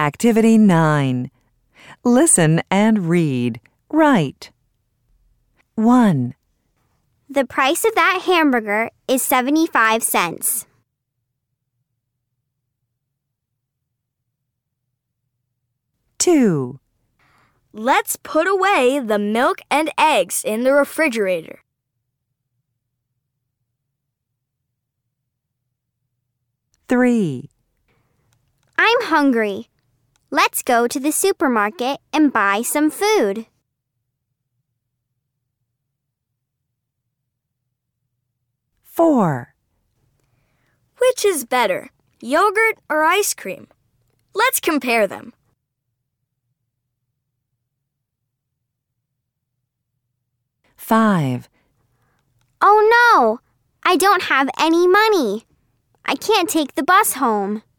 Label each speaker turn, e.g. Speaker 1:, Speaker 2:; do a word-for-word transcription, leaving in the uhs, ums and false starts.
Speaker 1: Activity nine. Listen and read. Write. one.
Speaker 2: The price of that hamburger is seventy-five cents.
Speaker 1: two.
Speaker 3: Let's put away the milk and eggs in the refrigerator.
Speaker 1: three.
Speaker 2: I'm hungry. Let's go to the supermarket and buy some food.
Speaker 1: four.
Speaker 3: Which is better, yogurt or ice cream? Let's compare them.
Speaker 1: five.
Speaker 2: Oh no! I don't have any money. I can't take the bus home.